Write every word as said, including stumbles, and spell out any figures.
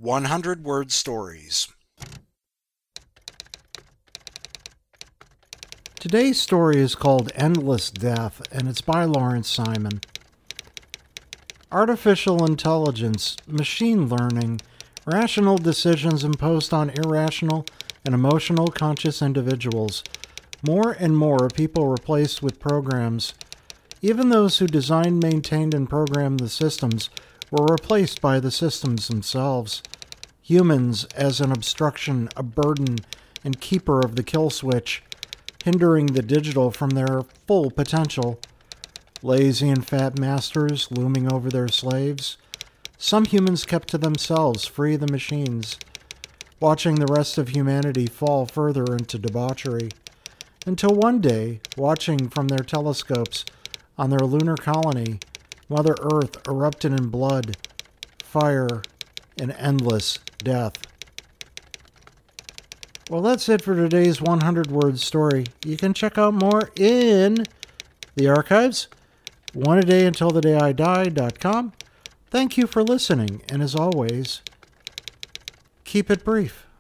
one hundred word stories. Today's story is called Endless Death, and it's by Lawrence Simon. Artificial intelligence, machine learning, rational decisions imposed on irrational and emotional conscious individuals. More and more people replaced with programs. Even those who designed, maintained, and programmed the systems were replaced by the systems themselves. Humans as an obstruction, a burden, and keeper of the kill switch, hindering the digital from their full potential. Lazy and fat masters looming over their slaves. Some humans kept to themselves, free of the machines, watching the rest of humanity fall further into debauchery, until one day, watching from their telescopes on their lunar colony, Mother Earth erupted in blood, fire, and endless death. Well, that's it for today's one hundred word story. You can check out more in the archives, one a day until the day I die dot com. Thank you for listening, and as always, keep it brief.